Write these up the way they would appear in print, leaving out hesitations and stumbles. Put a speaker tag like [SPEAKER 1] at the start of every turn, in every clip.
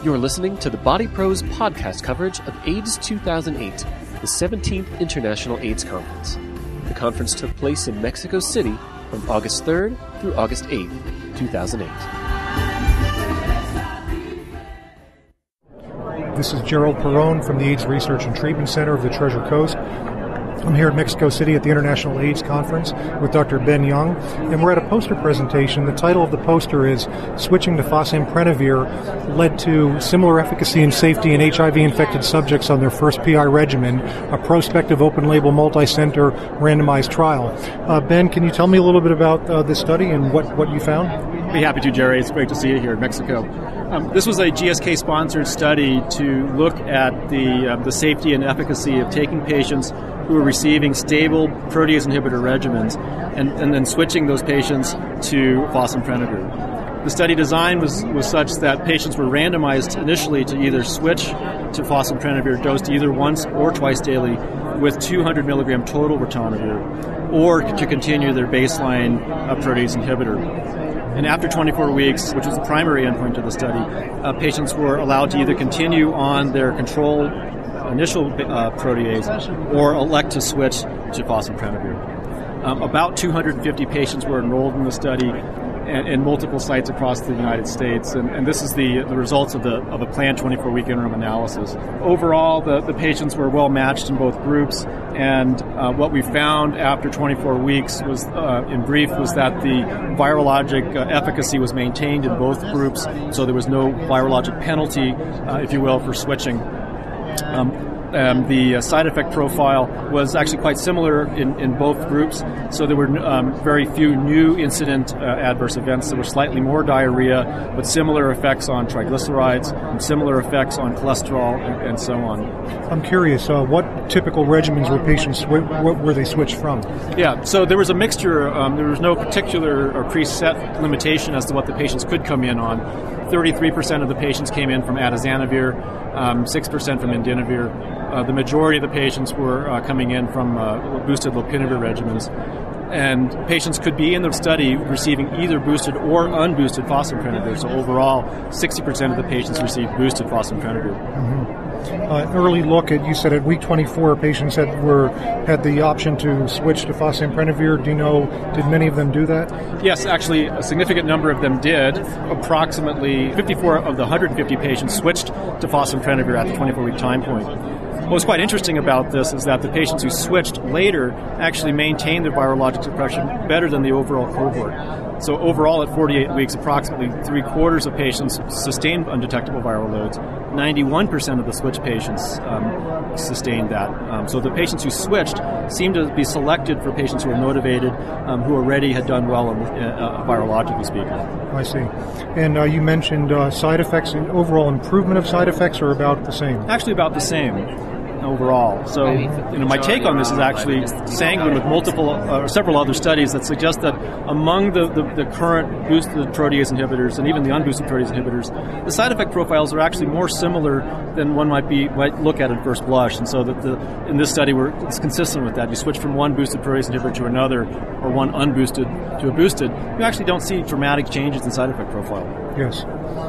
[SPEAKER 1] You're listening to the Body Pros podcast coverage of AIDS 2008, the 17th International AIDS Conference. The conference took place in Mexico City from August 3rd through August 8th, 2008.
[SPEAKER 2] This is Gerald Perrone from the AIDS Research and Treatment Center of the Treasure Coast. I'm here at Mexico City at the International AIDS Conference with Dr. Ben Young, and we're at a poster presentation. The title of the poster is Switching to Fosamprenavir Led to Similar Efficacy and Safety in HIV-Infected Subjects on Their First PI Regimen, a prospective open-label multi-center randomized trial. Ben, can you tell me a little bit about this study and what you found?
[SPEAKER 3] I'd be happy to, Jerry. It's great to see you here in Mexico. This was a GSK-sponsored study to look at the safety and efficacy of taking patients who were receiving stable protease inhibitor regimens and then switching those patients to fosamprenavir. The study design was such that patients were randomized initially to either switch to fosamprenavir dosed either once or twice daily with 200 milligram total ritonavir, or to continue their baseline protease inhibitor. And after 24 weeks, which was the primary endpoint of the study, patients were allowed to either continue on their control initial protease or elect to switch to fosamprenavir. About 250 patients were enrolled in the study in multiple sites across the United States, and this is the results of a planned 24-week interim analysis. Overall, the patients were well matched in both groups, and what we found after 24 weeks was, in brief, was that the virologic efficacy was maintained in both groups, so there was no virologic penalty, if you will, for switching. The side effect profile was actually quite similar in both groups, so there were very few new incident adverse events. There were slightly more diarrhea, but similar effects on triglycerides and similar effects on cholesterol and so on.
[SPEAKER 2] I'm curious, what typical regimens were patients, what were they switched from? Yeah,
[SPEAKER 3] so there was a mixture. There was no particular or preset limitation as to what the patients could come in on. 33% of the patients came in from atazanavir, 6% from indinavir. The majority of the patients were coming in from boosted lopinavir regimens. And patients could be in the study receiving either boosted or unboosted fosamprenavir. So overall, 60% of the patients received boosted fosamprenavir.
[SPEAKER 2] Mm-hmm. Early look at, you said at week 24, patients had the option to switch to fosamprenavir. Do you know, did many of them do that?
[SPEAKER 3] Yes, actually, a significant number of them did. Approximately 54 of the 150 patients switched to fosamprenavir at the 24-week time point. What's quite interesting about this is that the patients who switched later actually maintained their virologic suppression better than the overall cohort. So overall, at 48 weeks, approximately 3/4 of patients sustained undetectable viral loads. 91% of the switch patients sustained that. So the patients who switched seemed to be selected for patients who were motivated, who already had done well, virologically speaking.
[SPEAKER 2] I see. And you mentioned side effects, and overall improvement of side effects are about the same?
[SPEAKER 3] Actually about the same overall. So, my take on this is actually sanguine with several other studies that suggest that among the current boosted protease inhibitors and even the unboosted protease inhibitors, the side effect profiles are actually more similar than one might look at first blush. And so in this study, it's consistent with that. You switch from one boosted protease inhibitor to another, or one unboosted to a boosted, you actually don't see dramatic changes in side effect profile.
[SPEAKER 2] Yes.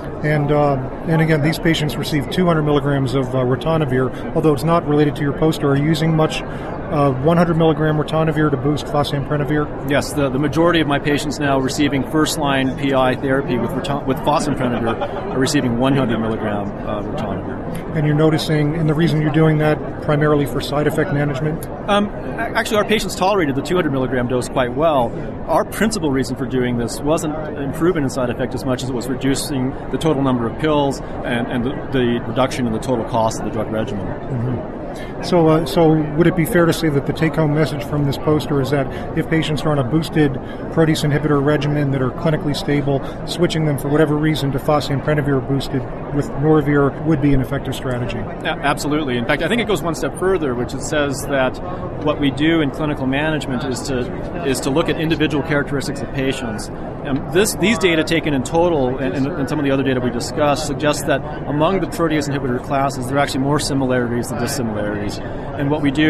[SPEAKER 2] And again, these patients received 200 milligrams of ritonavir, although it's not related to your poster. Are you using much 100 milligram ritonavir to boost fosamprenavir?
[SPEAKER 3] Yes, the majority of my patients now receiving first-line PI therapy with fosamprenavir are receiving 100 milligram ritonavir.
[SPEAKER 2] And you're noticing, and the reason you're doing that primarily for side effect management?
[SPEAKER 3] Actually, our patients tolerated the 200 milligram dose quite well. Our principal reason for doing this wasn't improvement in side effect as much as it was reducing the total number of pills and the reduction in the total cost of the drug regimen.
[SPEAKER 2] Mm-hmm. So would it be fair to say that the take-home message from this poster is that if patients are on a boosted protease inhibitor regimen that are clinically stable, switching them for whatever reason to fosamprenavir boosted with Norvir would be an effective strategy?
[SPEAKER 3] Absolutely. In fact, I think it goes one step further, which it says that what we do in clinical management is to look at individual characteristics of patients. These data taken in total, and some of the other data we discussed, suggest that among the protease inhibitor classes, there are actually more similarities than dissimilarities. And what we do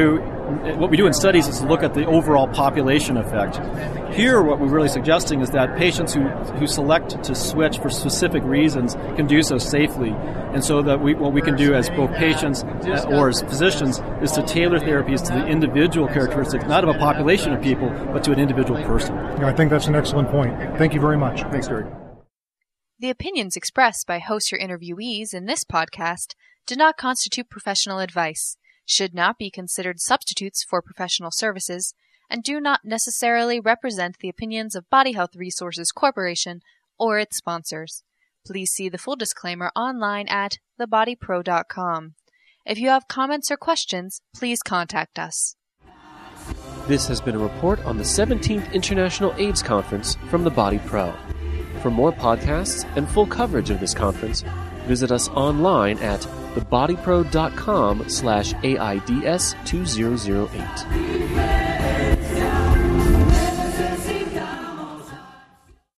[SPEAKER 3] what we do in studies is look at the overall population effect. Here, what we're really suggesting is that patients who select to switch for specific reasons can do so safely. And so that what we can do as both patients or as physicians is to tailor therapies to the individual characteristics, not of a population of people, but to an individual person.
[SPEAKER 2] Yeah, I think that's an excellent point. Thank you very much.
[SPEAKER 3] Thanks, Gary.
[SPEAKER 4] The opinions expressed by hosts or interviewees in this podcast do not constitute professional advice, should not be considered substitutes for professional services, and do not necessarily represent the opinions of Body Health Resources Corporation or its sponsors. Please see the full disclaimer online at thebodypro.com. If you have comments or questions, please contact us.
[SPEAKER 1] This has been a report on the 17th International AIDS Conference from The Body Pro. For more podcasts and full coverage of this conference, visit us online at thebodypro.com/AIDS2008.